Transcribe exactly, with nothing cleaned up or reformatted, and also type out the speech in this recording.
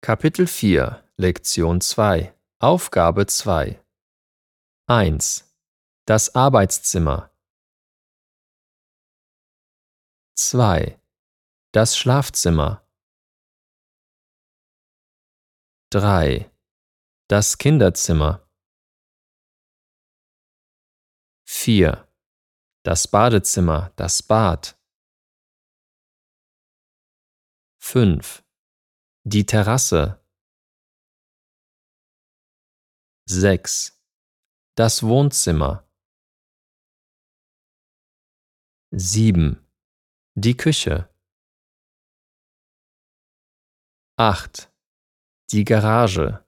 Kapitel vier, Lektion zwei, Aufgabe zwei. eins. Das Arbeitszimmer. zwei. Das Schlafzimmer. drei. Das Kinderzimmer. vier. Das Badezimmer, das Bad. fünf. Die Terrasse. sechs. Das Wohnzimmer. sieben. Die Küche. acht. Die Garage.